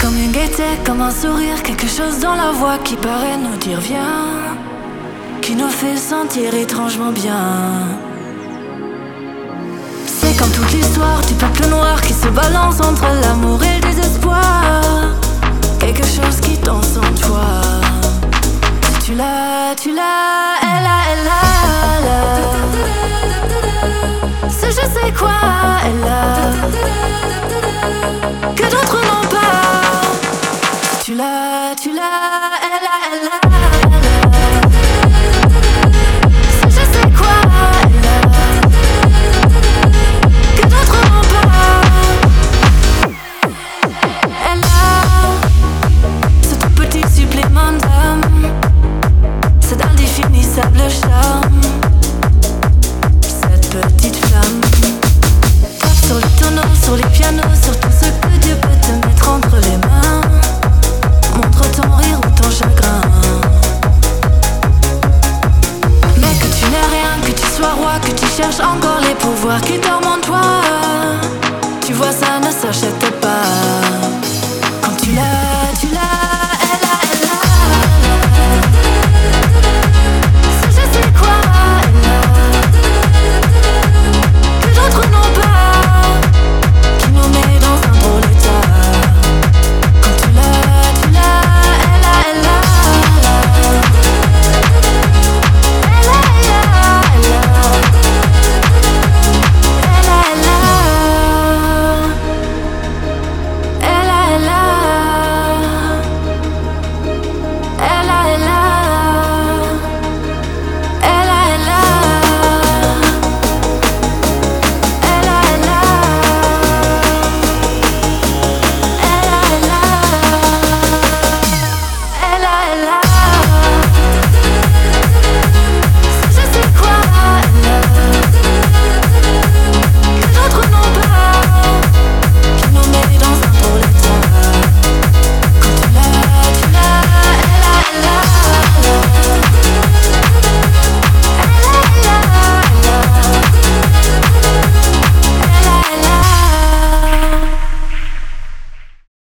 Comme une gaieté, comme un sourire, quelque chose dans la voix qui paraît nous dire viens, qui nous fait sentir étrangement bien. C'est comme toute l'histoire du peuple noir qui se balance entre l'amour et le désespoir. Quelque chose qui danse en toi. Si tu l'as, elle a. Ce je sais quoi, elle a, que d'autres n'ont pas. Si tu l'as, elle a. Ce je sais quoi, elle a, que d'autres n'ont pas. Elle a ce tout petit supplément d'âme, cet indéfinissable charme, cette petite flamme. Sur les tonneaux, sur les pianos, sur tout ce que Dieu peut te mettre entre les mains. Montre ton rire ou ton chagrin. Mais que tu n'es rien, que tu sois roi, que tu cherches encore les pouvoirs qui dorment en toi. Tu vois, ça ne s'achète pas.